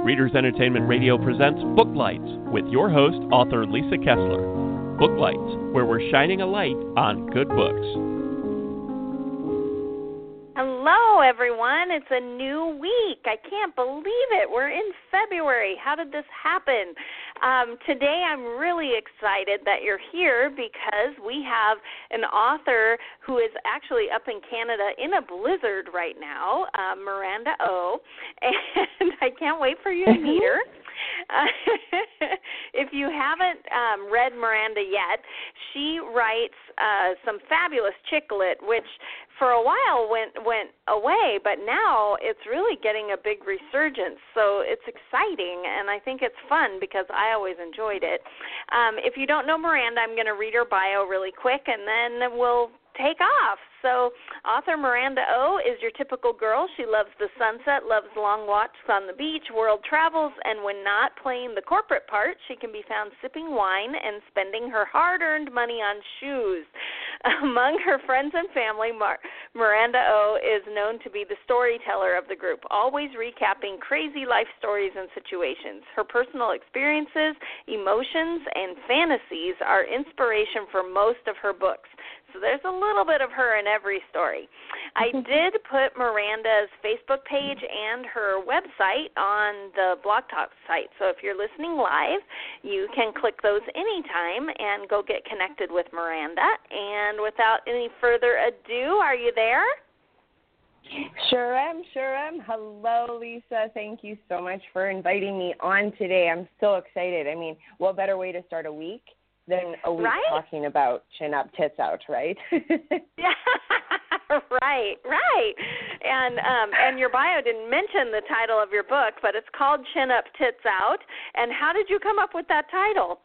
Readers Entertainment Radio presents Booklights with your host, author Lisa Kessler. Booklights, where we're shining a light on good books. Hello, everyone. It's a new week. I can't believe it. We're in February. How did this happen? Today, I'm really excited that you're here because we have an author who is actually up in Canada in a blizzard right now, Miranda O, and I can't wait for you to meet her. If you haven't read Miranda yet, she writes some fabulous chick lit, which for a while went away, but now it's really getting a big resurgence. So it's exciting, and I think it's fun because I always enjoyed it. If you don't know Miranda, I'm going to read her bio really quick, and then we'll take off. So author Miranda O is your typical girl. She loves the sunset, loves long walks on the beach, world travels, and when not playing the corporate part, she can be found sipping wine and spending her hard-earned money on shoes. Among her friends and family, Miranda O is known to be the storyteller of the group, always recapping crazy life stories and situations. Her personal experiences, emotions, and fantasies are inspiration for most of her books. So there's a little bit of her in every story. I did put Miranda's Facebook page and her website on the Blog Talk site. So if you're listening live, you can click those anytime and go get connected with Miranda. And without any further ado, are you there? Sure am. Hello, Lisa. Thank you so much for inviting me on today. I'm so excited. I mean, what better way to start a week than a week talking about chin up, tits out, right? Yeah, right. And your bio didn't mention the title of your book, but it's called Chin Up, Tits Out. And how did you come up with that title?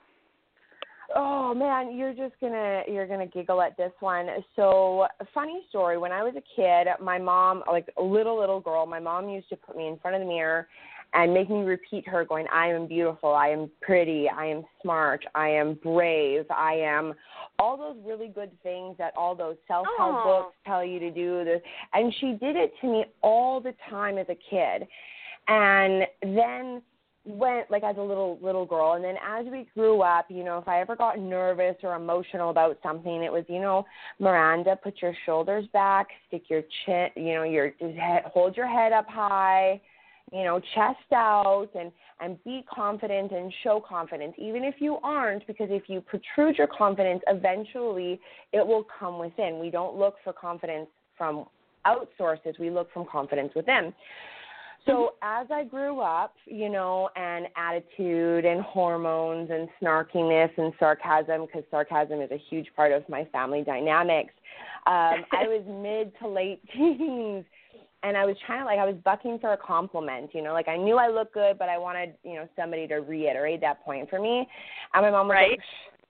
Oh man, you're gonna giggle at this one. So, funny story. When I was a kid, my mom, like a little girl, my mom used to put me in front of the mirror and make me repeat her going, I am beautiful, I am pretty, I am smart, I am brave, I am all those really good things that all those self-help books tell you to do. And she did it to me all the time as a kid. And then went like as a little girl, and then as we grew up, if I ever got nervous or emotional about something, it was, Miranda, put your shoulders back, stick your chin, hold your head up high, chest out, and be confident and show confidence, even if you aren't, because if you protrude your confidence, eventually it will come within. We don't look for confidence from out sources. We look from confidence within. So as I grew up, and attitude and hormones and snarkiness and sarcasm, because sarcasm is a huge part of my family dynamics, I was mid to late teens. And I was I was bucking for a compliment, I knew I looked good, but I wanted, somebody to reiterate that point for me. And my mom was like,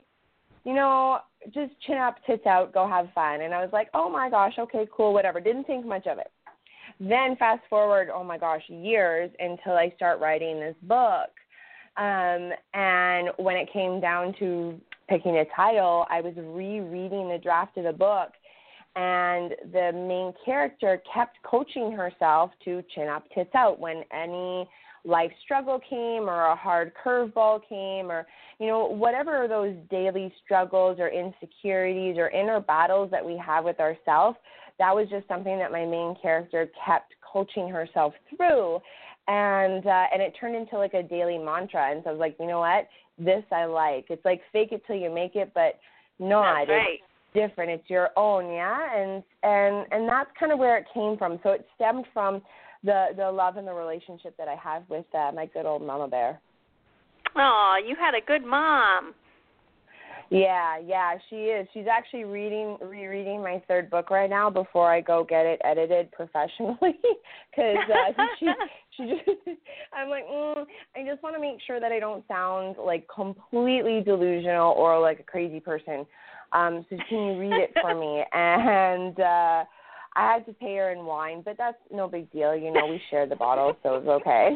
just chin up, tits out, go have fun. And I was like, oh my gosh, okay, cool, whatever. Didn't think much of it. Then fast forward, oh my gosh, years until I start writing this book. And when it came down to picking a title, I was rereading the draft of the book. And the main character kept coaching herself to chin up, tits out when any life struggle came or a hard curveball came or, whatever those daily struggles or insecurities or inner battles that we have with ourselves, that was just something that my main character kept coaching herself through. And it turned into like a daily mantra. And so I was like, you know what? This I like. It's like fake it till you make it, but not. That's right. Different. It's your own, yeah, and that's kind of where it came from. So it stemmed from the love and the relationship that I have with my good old Mama Bear. Oh, you had a good mom. Yeah, she is. She's actually rereading my third book right now before I go get it edited professionally, because she just. I'm like, I just want to make sure that I don't sound like completely delusional or like a crazy person. So can you read it for me? And I had to pay her in wine, but that's no big deal. We shared the bottle, so it's okay.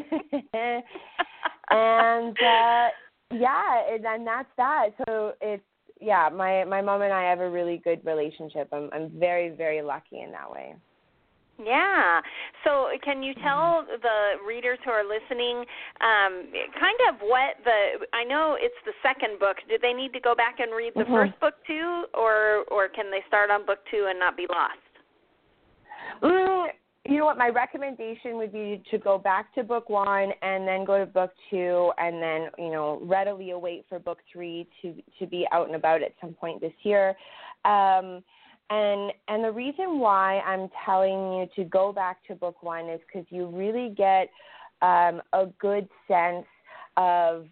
And and that's that. So it's, my mom and I have a really good relationship. I'm very, very lucky in that way. Yeah. So can you tell the readers who are listening kind of what I know it's the second book. Do they need to go back and read the first book too, or can they start on book 2 and not be lost? You know what? My recommendation would be to go back to book 1 and then go to book 2 and then, readily await for book 3 to be out and about at some point this year. And the reason why I'm telling you to go back to book 1 is because you really get a good sense of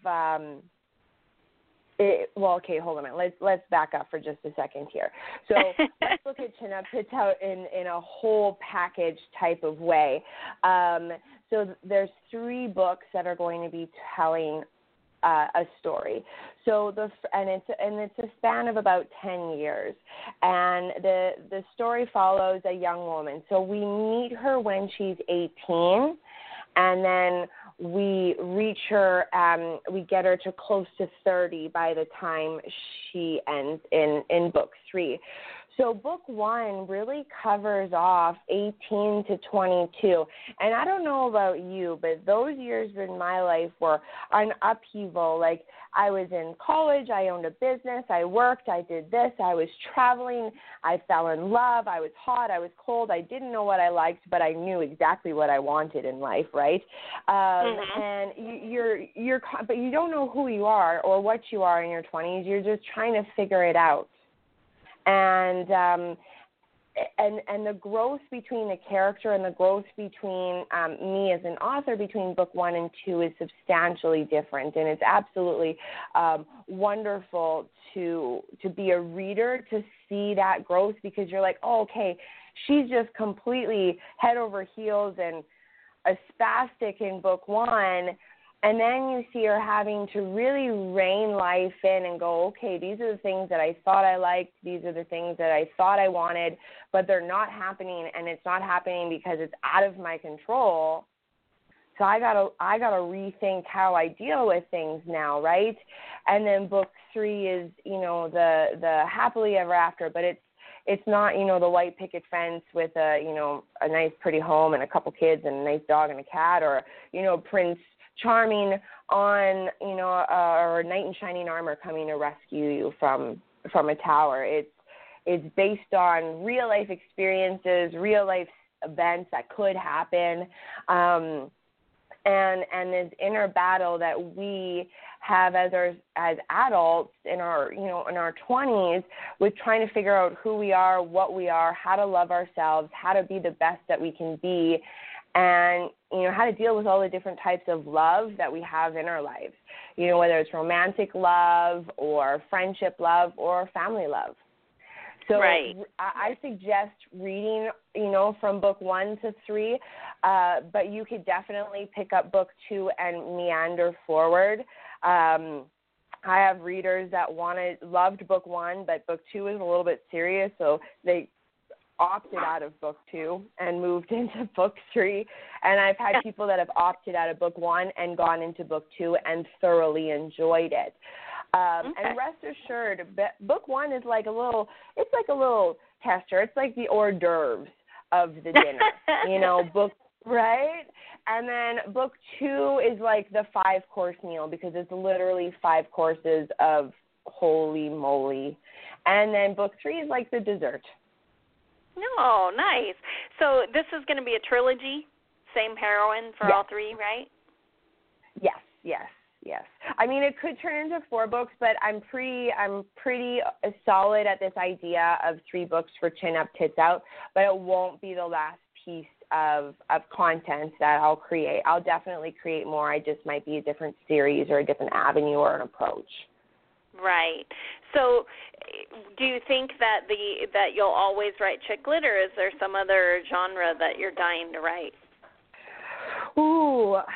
okay, hold on a minute. Let's back up for just a second here. So let's look at Chin Up, Tits Out in a whole package type of way. So there's 3 books that are going to be telling a story. So it's a span of about 10 years, and the story follows a young woman. So we meet her when she's 18, and then we reach her. We get her to close to 30 by the time she ends in book 3. So book 1 really covers off 18 to 22. And I don't know about you, but those years in my life were an upheaval. Like, I was in college, I owned a business, I worked, I did this, I was traveling, I fell in love, I was hot, I was cold, I didn't know what I liked, but I knew exactly what I wanted in life, right? And but you don't know who you are or what you are in your 20s. You're just trying to figure it out. And the growth between the character and the growth between me as an author between book 1 and 2 is substantially different, and it's absolutely wonderful to be a reader to see that growth, because you're like, oh, okay, she's just completely head over heels and a spastic in book 1. And then you see her having to really rein life in and go, okay, these are the things that I thought I liked. These are the things that I thought I wanted, but they're not happening, and it's not happening because it's out of my control. So I gotta rethink how I deal with things now, right? And then book 3 is, the happily ever after, but it's not, the white picket fence with a nice pretty home and a couple kids and a nice dog and a cat, or, Prince Charming on, or a knight in shining armor coming to rescue you from a tower. It's based on real life experiences, real life events that could happen, and this inner battle that we have as adults in our 20s with trying to figure out who we are, what we are, how to love ourselves, how to be the best that we can be, and how to deal with all the different types of love that we have in our lives, whether it's romantic love or friendship love or family love. So right. I suggest reading, from book 1 to 3, but you could definitely pick up book 2 and meander forward. I have readers that loved book 1, but book 2 is a little bit serious, so they opted out of book 2 and moved into book 3. And I've had people that have opted out of book 1 and gone into book 2 and thoroughly enjoyed it. And rest assured, book 1 is like a little tester. It's like the hors d'oeuvres of the dinner, book, right? And then book 2 is like the 5-course meal, because it's literally 5 courses of holy moly. And then book 3 is like the dessert. Oh, nice. So this is going to be a trilogy, same heroine for all 3, right? Yes. I mean, it could turn into 4 books, but I'm pretty solid at this idea of 3 books for Chin Up, Tits Out, but it won't be the last piece of content that I'll create. I'll definitely create more. I just might be a different series or a different avenue or an approach. Right. So do you think that you'll always write chick lit, or is there some other genre that you're dying to write? Ooh,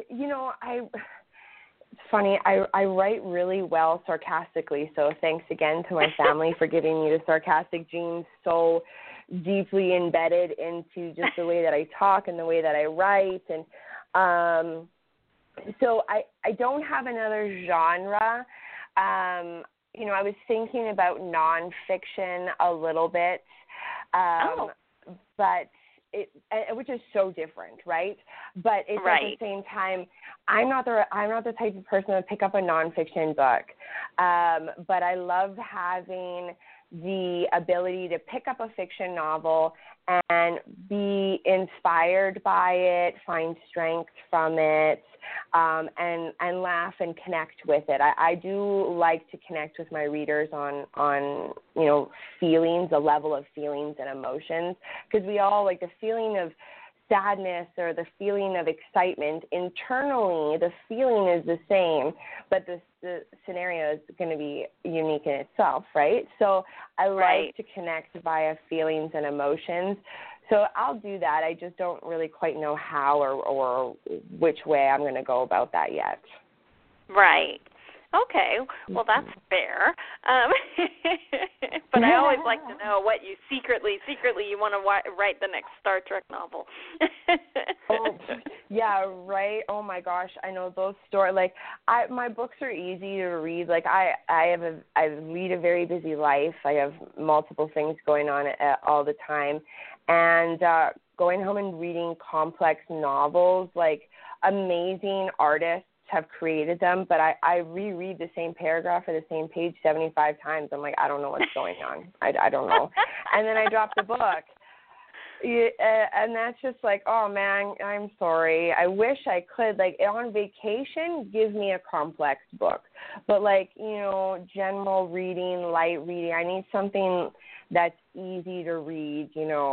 it's funny. I write really well sarcastically, so thanks again to my family for giving me the sarcastic genes so deeply embedded into just the way that I talk and the way that I write. And so I don't have another genre. I was thinking about nonfiction a little bit, but which is so different, right? But it's at the same time, I'm not the type of person to pick up a nonfiction book, but I love having the ability to pick up a fiction novel and be inspired by it, find strength from it, and laugh and connect with it. I do like to connect with my readers on feelings, the level of feelings and emotions, because we all like the feeling of sadness or the feeling of excitement. Internally, the feeling is the same, but the scenario is going to be unique in itself, right? So I like to connect via feelings and emotions. So I'll do that. I just don't really quite know how or which way I'm going to go about that yet. Right. Okay. Well, that's fair. But I always like to know what you secretly you want to write the next Star Trek novel. Oh, yeah, right. Oh my gosh, I know those stories. Like, my books are easy to read. Like, I lead a very busy life. I have multiple things going on all the time, and going home and reading complex novels, like amazing artists have created them, but I reread the same paragraph or the same page 75 times. I'm like, I don't know what's going on. I don't know. And then I drop the book. And that's just like, oh, man, I'm sorry. I wish I could. Like, on vacation, give me a complex book. But, like, general reading, light reading, I need something that's easy to read,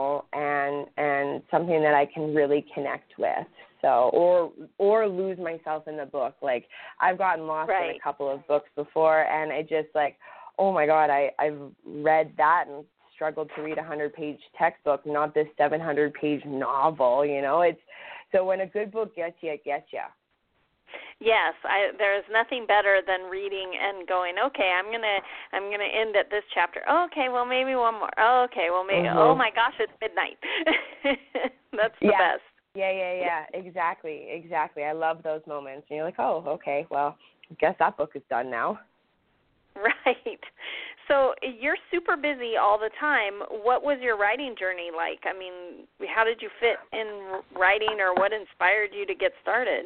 and something that I can really connect with. So, or lose myself in the book. Like, I've gotten lost in a couple of books before, and I just like, oh my God, I've read that and struggled to read a 100-page textbook, not this 700-page novel. It's so when a good book gets you, it gets you. Yes, there's nothing better than reading and going, okay, I'm gonna end at this chapter. Oh, okay, well maybe one more. Oh, okay, well maybe. Oh my gosh, it's midnight. That's the best. Yeah. Exactly. I love those moments. And you're like, oh, okay, well, I guess that book is done now. Right. So you're super busy all the time. What was your writing journey like? I mean, how did you fit in writing, or what inspired you to get started?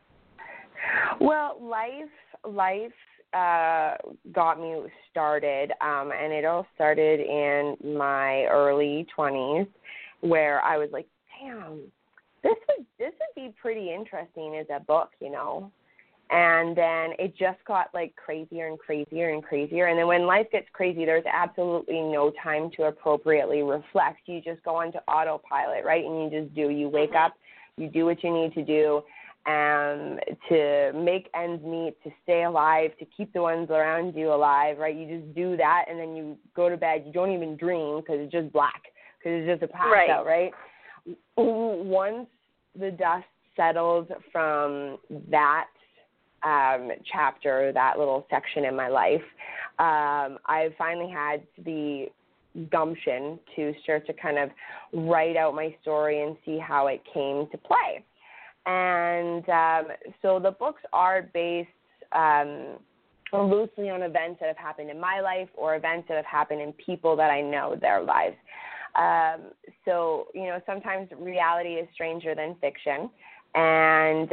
Well, life got me started, and it all started in my early 20s, where I was like, damn, this would be pretty interesting as a book, And then it just got like crazier and crazier and crazier. And then when life gets crazy, there's absolutely no time to appropriately reflect. You just go onto autopilot, right? And you just do. You wake up, you do what you need to do to make ends meet, to stay alive, to keep the ones around you alive, right? You just do that, and then you go to bed. You don't even dream because it's just black, because it's just a pass out, right? Once the dust settles from that chapter, that little section in my life, I finally had the gumption to start to kind of write out my story and see how it came to play. And so the books are based loosely on events that have happened in my life or events that have happened in people that I know their lives. So, sometimes reality is stranger than fiction. And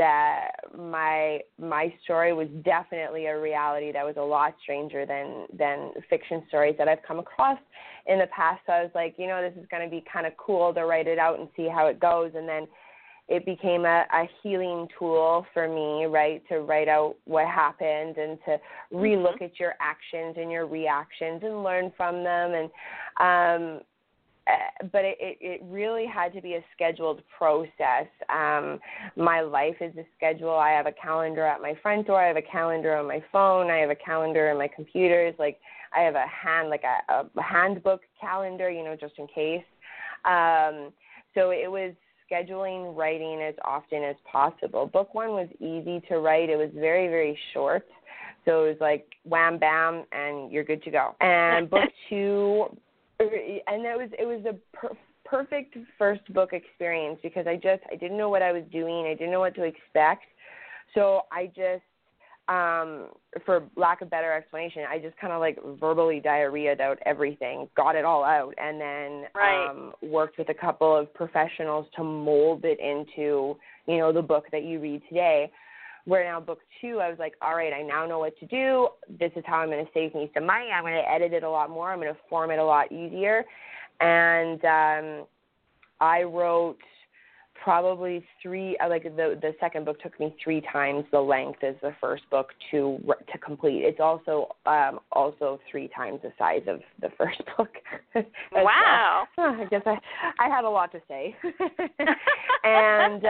my story was definitely a reality that was a lot stranger than fiction stories that I've come across in the past. So I was like, this is going to be kind of cool to write it out and see how it goes. And then it became a healing tool for me, right, to write out what happened and to relook at your actions and your reactions and learn from them. And but it really had to be a scheduled process. My life is a schedule. I have a calendar at my front door. I have a calendar on my phone. I have a calendar on my computers. Like, I have a handbook calendar, just in case. So it was scheduling writing as often as possible. Book one was easy to write. It was very, very short. So it was like wham, bam, and you're good to go. And book two, and it was a perfect first book experience because I didn't know what I was doing. I didn't know what to expect. So I for lack of better explanation, I just kind of like verbally diarrheaed out everything, got it all out, and then worked with a couple of professionals to mold it into, you know, the book that you read today. Where now book 2, I was like, all right, I now know what to do. This is how I'm going to save me some money. I'm going to edit it a lot more. I'm going to form it a lot easier. And I wrote probably the second book took me 3 times the length as the first book to complete. It's also 3 times the size of the first book. Wow. Well. I guess I had a lot to say. And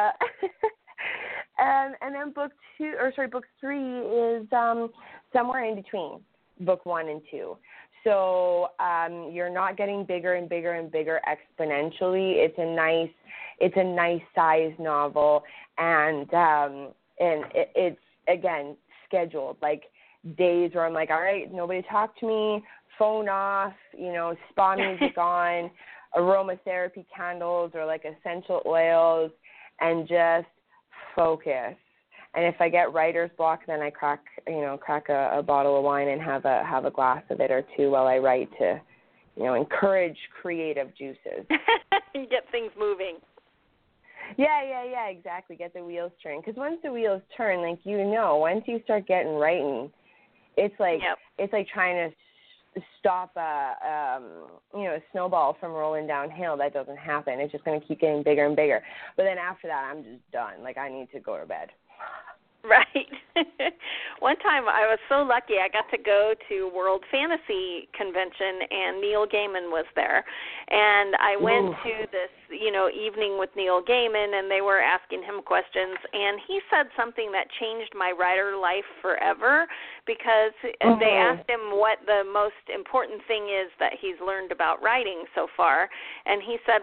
and then book 3 is somewhere in between book 1 and 2. So you're not getting bigger and bigger and bigger exponentially. It's a nice size novel, and it's again scheduled, like days where I'm like, all right, nobody talk to me, phone off, you know, spa music on, aromatherapy candles or like essential oils, and just focus. And if I get writer's block, then I crack a bottle of wine and have a glass of it or two while I write to, you know, encourage creative juices. Get things moving. Yeah, exactly. Get the wheels turning. Because once the wheels turn, like, you know, once you start getting writing, it's like it's like trying to stop a snowball from rolling downhill. That doesn't happen. It's just going to keep getting bigger and bigger. But then after that, I'm just done. Like, I need to go to bed. Right. One time I was so lucky I got to go to World Fantasy Convention and Neil Gaiman was there. And I went to this, you know, evening with Neil Gaiman and they were asking him questions and he said something that changed my writer life forever because they asked him what the most important thing is that he's learned about writing so far. And he said,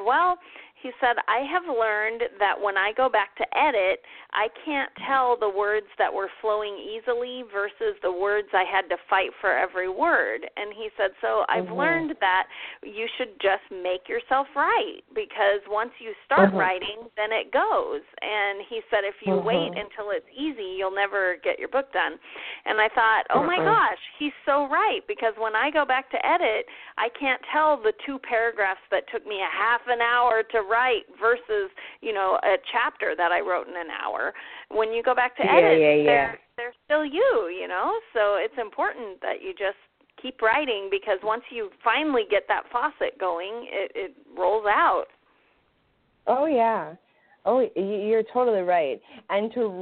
I have learned that when I go back to edit, I can't tell the words that were flowing easily versus the words I had to fight for every word. And he said, so I've learned that you should just make yourself write because once you start writing, then it goes. And he said, if you wait until it's easy, you'll never get your book done. And I thought, oh my gosh, he's so right because when I go back to edit, I can't tell the 2 paragraphs that took me a half an hour to write versus, you know, a chapter that I wrote in an hour. When you go back to edit, they're still you know? So it's important that you just keep writing because once you finally get that faucet going, it rolls out. Oh, yeah. Oh, you're totally right. And to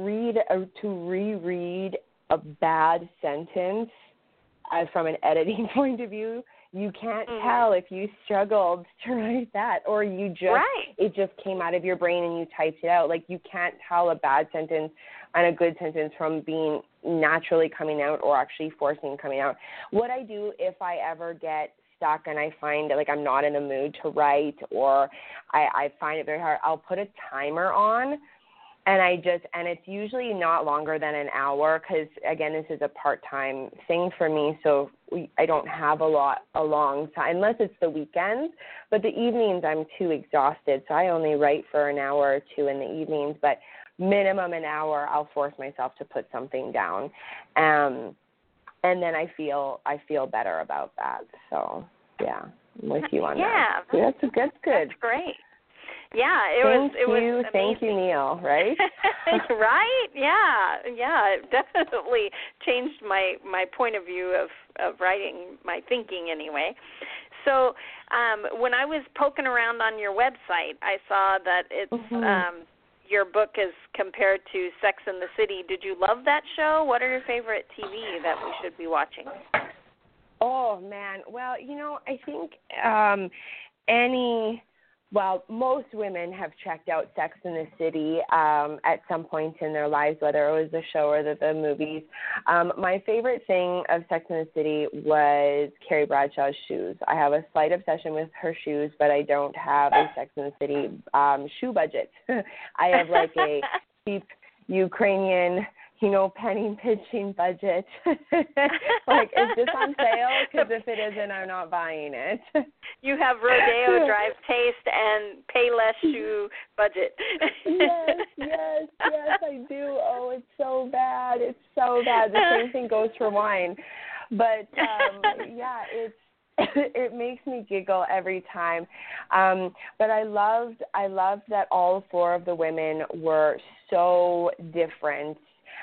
reread a bad sentence from an editing point of view, you can't tell if you struggled to write that or you just it just came out of your brain and you typed it out. Like you can't tell a bad sentence and a good sentence from being naturally coming out or actually forcing coming out. What I do if I ever get stuck and I find like I'm not in the mood to write or I find it very hard, I'll put a timer on. And it's usually not longer than an hour because, again, this is a part-time thing for me, so I don't have a long time, unless it's the weekends. But the evenings, I'm too exhausted, so I only write for an hour or 2 in the evenings. But minimum an hour, I'll force myself to put something down. And then I feel better about that. So, yeah, I'm with you on that. Yeah, that's good. That's great. Yeah, it was amazing. Thank you, Neil, right? Right? Yeah, it definitely changed my point of view of writing, my thinking anyway. So when I was poking around on your website, I saw that it's your book is compared to Sex and the City. Did you love that show? What are your favorite TV that we should be watching? Oh, man. Well, you know, I think most women have checked out Sex and the City at some point in their lives, whether it was the show or the movies. My favorite thing of Sex and the City was Carrie Bradshaw's shoes. I have a slight obsession with her shoes, but I don't have a Sex and the City shoe budget. I have like a cheap Ukrainian penny pinching budget. Like, is this on sale? Because if it isn't, I'm not buying it. You have Rodeo Drive taste and pay less shoe budget. Yes, I do. Oh, it's so bad. It's so bad. The same thing goes for wine. But, yeah, it makes me giggle every time. But I loved that all 4 of the women were so different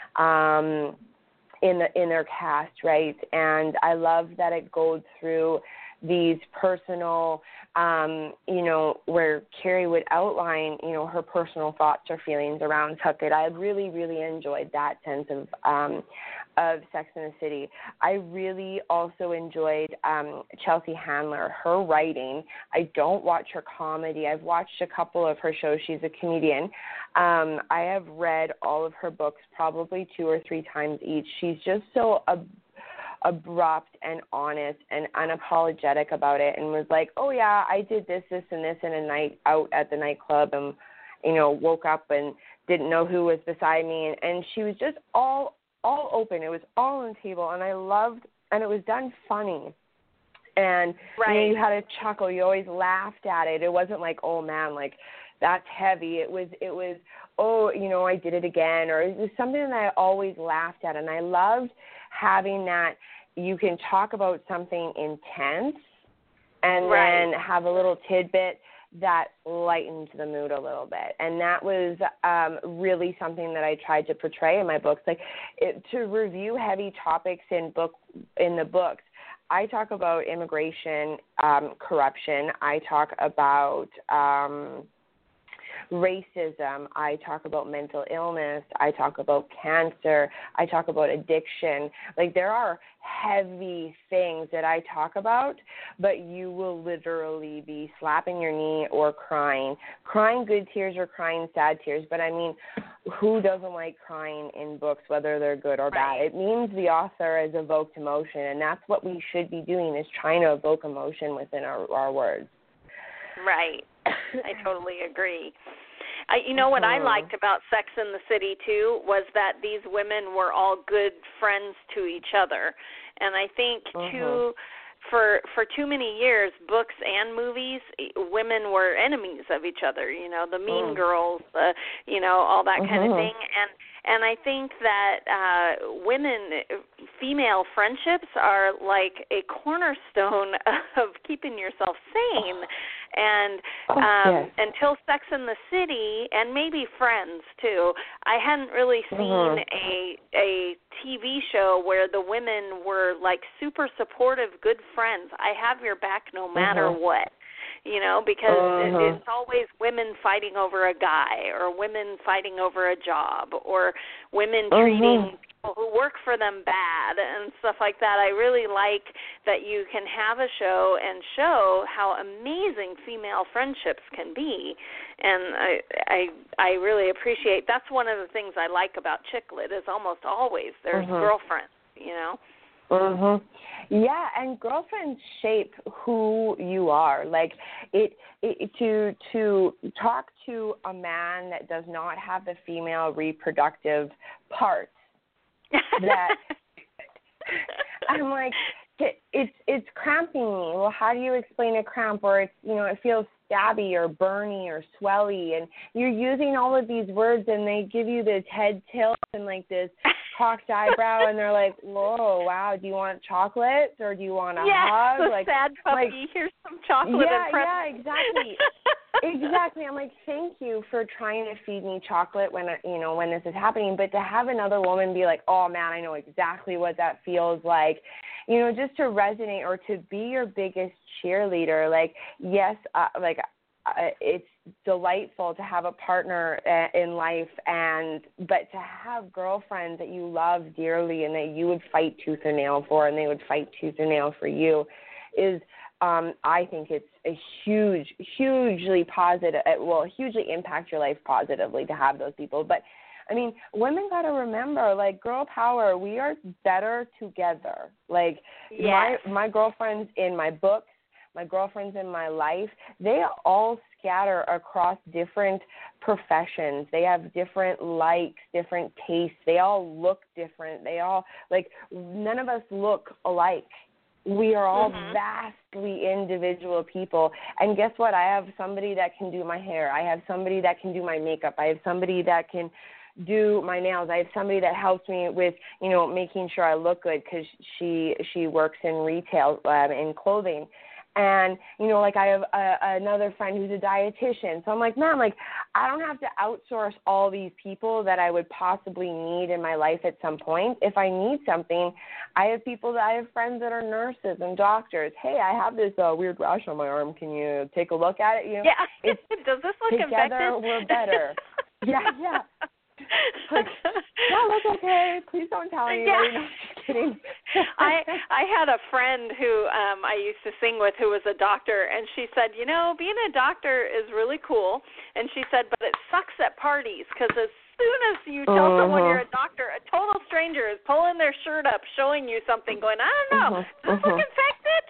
in their cast, right? And I love that it goes through these personal, where Carrie would outline, her personal thoughts or feelings around Tucket. I really, really enjoyed that sense of Sex and the City. I really also enjoyed Chelsea Handler, her writing. I don't watch her comedy. I've watched a couple of her shows. She's a comedian. I have read all of her books probably 2 or 3 times each. She's just so abrupt and honest and unapologetic about it, and was like, oh yeah, I did this and this in a night out at the nightclub, and woke up and didn't know who was beside me, and she was just all open. It was all on the table, and I loved, and it was done funny. And right. You had a chuckle. You always laughed at it. It wasn't like, oh man, like that's heavy. It was oh, I did it again, or it was something that I always laughed at. And I loved having that you can talk about something intense and right. then have a little tidbit that lightens the mood a little bit. And that was really something that I tried to portray in my books. Like to review heavy topics in the books, I talk about immigration, corruption. I talk about racism. I talk about mental illness. I talk about cancer. I talk about addiction. Like there are heavy things that I talk about, but you will literally be slapping your knee or crying good tears or crying sad tears. But I mean, who doesn't like crying in books, whether they're good or bad? It means the author has evoked emotion, and that's what we should be doing, is trying to evoke emotion within our words. Right. I totally agree. What I liked about Sex and the City, too, was that these women were all good friends to each other. And I think, too, for too many years, books and movies, women were enemies of each other, the mean girls, all that kind of thing. And I think that female friendships are like a cornerstone of keeping yourself sane. And until Sex and the City, and maybe Friends too, I hadn't really seen a TV show where the women were like super supportive, good friends. I have your back no matter what. Because it's always women fighting over a guy, or women fighting over a job, or women treating people who work for them bad and stuff like that. I really like that you can have a show and show how amazing female friendships can be. And I really appreciate, that's one of the things I like about chick lit, is almost always there's girlfriends, Yeah, and girlfriends shape who you are. Like to talk to a man that does not have the female reproductive parts, that I'm like, it's cramping me. Well, how do you explain a cramp? Or it's, it feels stabby or burny or swelly, and you're using all of these words, and they give you this head tilt and like this cocked eyebrow, and they're like, whoa, wow, do you want chocolates or do you want a hug? The like, sad puppy, here's some chocolate and pretzels. Yeah, exactly. Exactly. I'm like, thank you for trying to feed me chocolate when this is happening, but to have another woman be like, oh man, I know exactly what that feels like, just to resonate or to be your biggest cheerleader. Like, yes, it's delightful to have a partner in life, but to have girlfriends that you love dearly and that you would fight tooth and nail for, and they would fight tooth and nail for you, is I think it's a hugely positive. It will hugely impact your life positively to have those people. But I mean, women got to remember, like, girl power, we are better together. Like, my girlfriends in my books, my girlfriends in my life, they all scatter across different professions. They have different likes, different tastes. They all look different. They all, like, none of us look alike. We are all vastly individual people. And guess what? I have somebody that can do my hair. I have somebody that can do my makeup. I have somebody that can do my nails. I have somebody that helps me with, you know, making sure I look good because she works in retail in clothing. And, you know, like I have another friend who's a dietitian. So I'm like, man, like I don't have to outsource all these people that I would possibly need in my life at some point. If I need something, I have friends that are nurses and doctors. Hey, I have this weird rash on my arm. Can you take a look at it? You know, yeah. Does this look infected? Together we're better. yeah. Like, no, that's okay. Please don't tell anybody. Yeah. No, just kidding. I had a friend who I used to sing with who was a doctor, and she said, you know, being a doctor is really cool. And she said, but it sucks at parties because as soon as you tell someone you're a doctor, a total stranger is pulling their shirt up, showing you something, going, I don't know, does this look infected?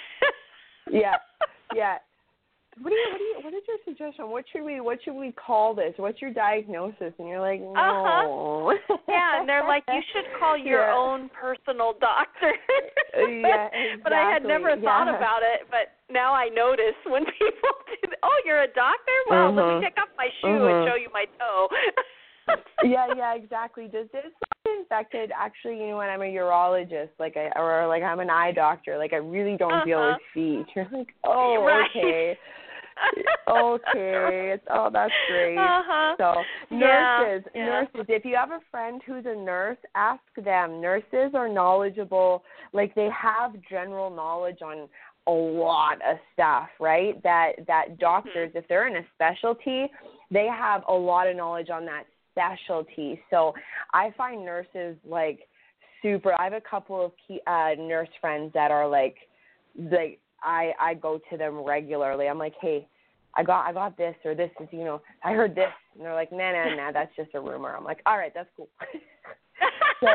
Yeah. What is your suggestion? What should we call this? What's your diagnosis? And you're like, no. Yeah, and they're like, you should call your own personal doctor. Yeah, exactly. But I had never thought about it, but now I notice when people do, oh, you're a doctor? Well, let me take off my shoe and show you my toe. Yeah, exactly. Does this look infected? Actually, you know what? I'm a urologist, or I'm an eye doctor. Like, I really don't deal with feet. You're like, okay. Okay. That's great. So nurses, if you have a friend who's a nurse, ask them. Nurses are knowledgeable. Like, they have general knowledge on a lot of stuff, right? That doctors, if they're in a specialty, they have a lot of knowledge on that specialty. So I find nurses like super. I have a couple of nurse friends that are like I go to them regularly. I'm like, hey, I got this, or this is, you know, I heard this, and they're like, nah, that's just a rumor. I'm like, all right, that's cool. So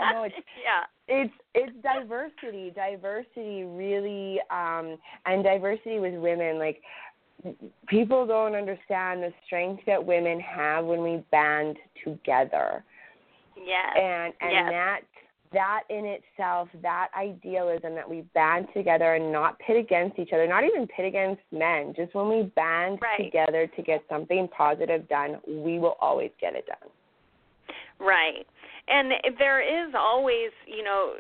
it's diversity really, and diversity with women. Like, people don't understand the strength that women have when we band together. Yeah. And that in itself, that idealism that we band together and not pit against each other, not even pit against men, just when we band together to get something positive done, we will always get it done. Right. And there is always, you know,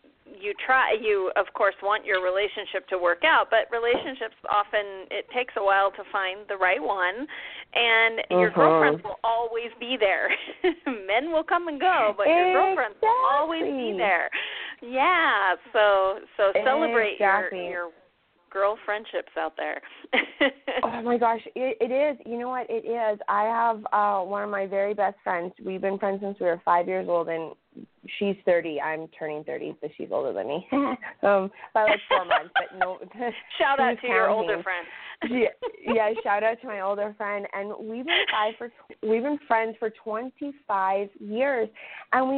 you of course want your relationship to work out, but relationships often, it takes a while to find the right one, and your girlfriends will always be there. Men will come and go, but your girlfriends will always be there. Yeah, so celebrate your girl friendships out there. Oh my gosh, it is. You know what, it is. I have one of my very best friends. We've been friends since we were 5 years old, and she's 30. I'm turning 30, so she's older than me by like 4 months. But no. Shout out to your older friend. Yeah, shout out to my older friend. And we've been friends for 25 years, and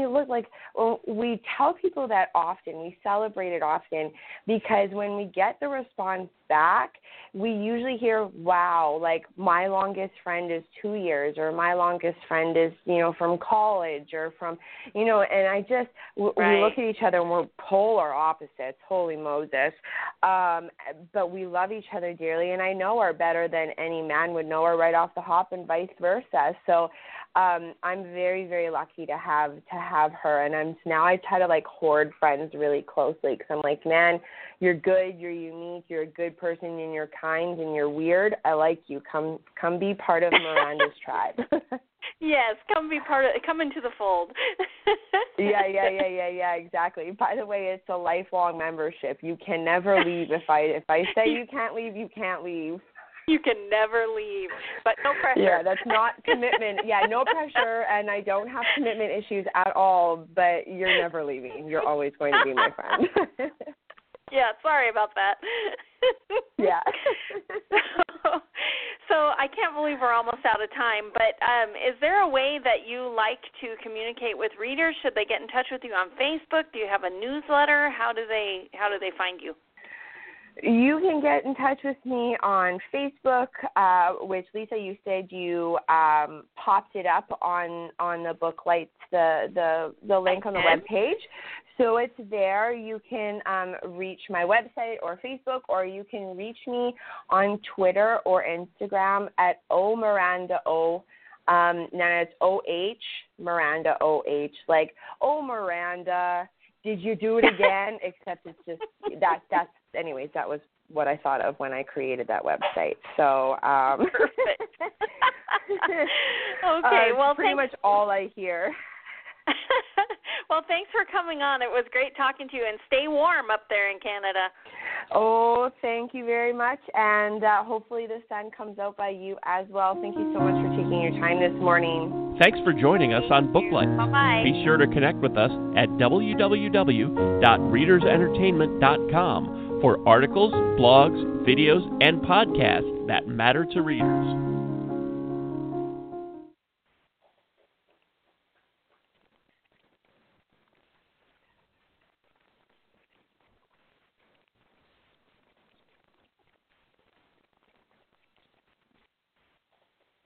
we tell people that often. We celebrate it often because when we get the response back, we usually hear, wow, like my longest friend is 2 years, or my longest friend is, you know, from college, or from, you know, and I just, we look at each other and we're polar opposites, holy Moses, but we love each other dearly, and I know her better than any man would know her right off the hop, and vice versa. So I'm very, very lucky to have her, and now I try to like hoard friends really closely, because I'm like, man, you're good, you're unique, you're a good person, and you're kind, and you're weird. I like you. Come be part of Miranda's tribe. Yes, come into the fold. Yeah, exactly. By the way, it's a lifelong membership. You can never leave. If I say you can't leave, you can't leave. You can never leave, but no pressure. Yeah, that's not commitment. Yeah, no pressure, and I don't have commitment issues at all, but you're never leaving. You're always going to be my friend. Yeah, sorry about that. Yeah. So I can't believe we're almost out of time, but is there a way that you like to communicate with readers? Should they get in touch with you on Facebook? Do you have a newsletter? How do they find you? You can get in touch with me on Facebook, which Lisa, you said you popped it up on the Booklights, the link on the webpage. So it's there. You can reach my website or Facebook, or you can reach me on Twitter or Instagram at omiranda_o. Now it's O-H, Miranda O-H, like, oh, Miranda, did you do it again? Except it's just, that's anyways, that was what I thought of when I created that website. So, perfect. Okay, well, pretty much all I hear. Well, thanks for coming on. It was great talking to you, and stay warm up there in Canada. Oh, thank you very much, and hopefully the sun comes out by you as well. Thank you so much for taking your time this morning. Thanks for joining us on Booklights. Bye-bye. Be sure to connect with us at www.readersentertainment.com for articles, blogs, videos, and podcasts that matter to readers.